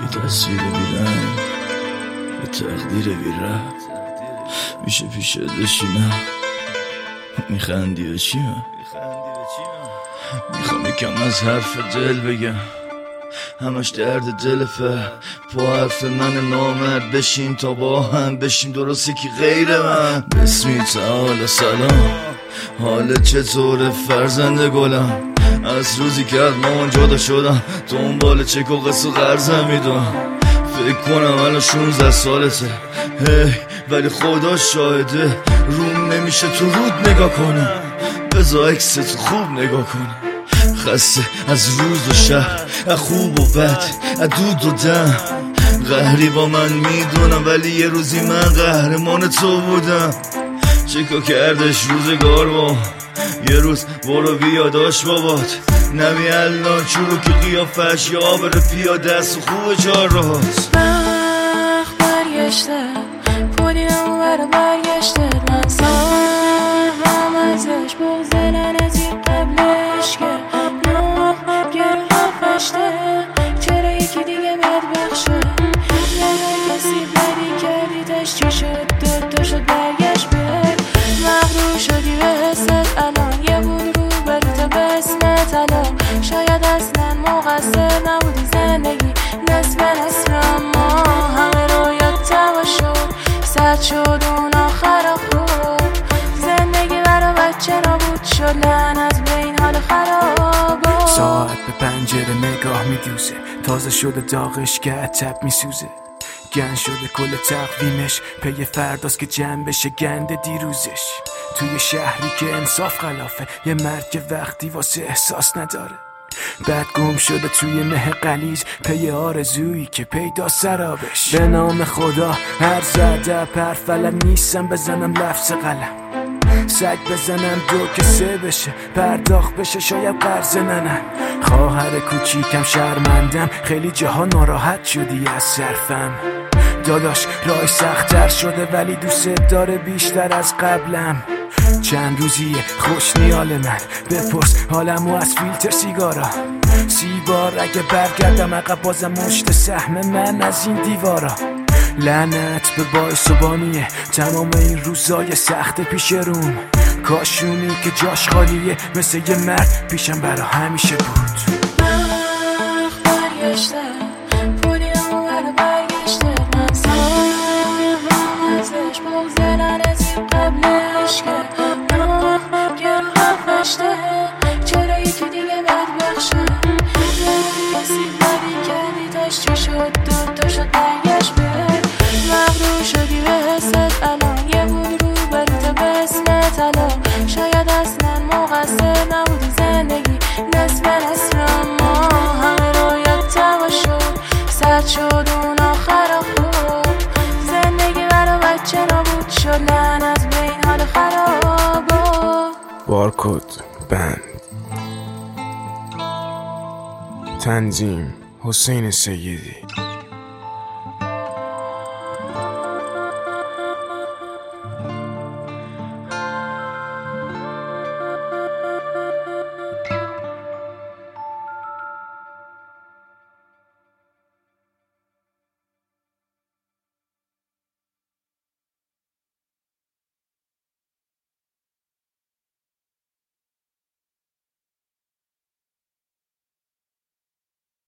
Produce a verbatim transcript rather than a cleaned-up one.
یه تصویر بیرنگ، یه تقدیر بیرم میشه پیشه دشینم. میخندی و چی من میخوام یکم از حرف دل بگم، همش درد دل فر پا حرف من نامرد بشیم تا با هم بشیم درست یکی غیر من. بسمی تعالی سلام، حالت چطوره فرزند گلم؟ از روزی که از مامان جدا شدم دنبال چک و قص و قرضم میدونم. فکر کنم الان شونزده سالته هی ولی خدا شاهده روم نمیشه تو رود نگاه کنم. بذار اکست خوب نگاه کنم. خسته از روز و شهر، از خوب و بد، از دود و دم. قهری با من میدونم ولی یه روزی من قهرمان تو بودم. چکا کردش روزگار با یه روز برو بیا داشت بابات نمی الان چروک قیافش یا آب رفیا دست و خوب چار راست. وقت برگشته پولیم اونور برگشته من ساهم ازش بغض لعنتی قبلش که نه گره خفشته چرا یکی دیگه بدبخشه یه کسی بدی کردیدش چی شد دو دو شد برگشت بهت مغرور شدی به حست الان یه بود رو برو به اسمت الان شاید اصلا مقصر نبودی زندگی نصف نصف اما همه رویات تمام شد سرد شد اون آخر خوب زندگی برا بچه نبود شد لعنت به این حال خراب. ساعت به پنجره نگاه میدوزه تازه شده داغش که عتب میسوزه گن شده کل تقویمش پی فرداست که جمع بشه گند دیروزش توی شهری که انصاف خلافه یه مرگ وقتی واسه احساس نداره بعد گم شده توی مه قلیز پی آرزویی که پیدا سرابش. به نام خدا هر زده پرفلم نیستم بزنم لفظ قلم سگ بزنم دو که سه بشه پرداخت بشه شاید قرض ننم. خواهر کوچیکم شرمندم خیلی جاها ناراحت شدی از صرفم داداش راه سخت‌تر شده ولی دوست داره بیشتر از قبلم. چند روزیه خوش نیال من بپرس حالمو از فیلتر سیگارا سی بار اگه برگردم عقب بازم مشت سهم من از این دیوارا. لعنت به باعث و بانیه تمام این روزای سخت پیش روم کاشونی که جاش خالیه مثل یه مرد پیشم برا همیشه بود. وقت برگشته پولیم اونور برگشته من ساهم ازش بغض لعنتی قبلش که نه گره خفشته چرا یکی دیگه بدبخشه یه کسی بدی کردیدش چی شد دو دو شد برگشت بهت مغرور شدی به حست الان یه بود رو برو به اسمت الان شاید اصلا مقصر نبودی زندگی نصف نصف اما همه رویات تمام شد سرد شد اون آخر خوب زندگی برا بچه نبود شد لعنت به این حال خراب. بارکد بند تنظیم حسین سیدی.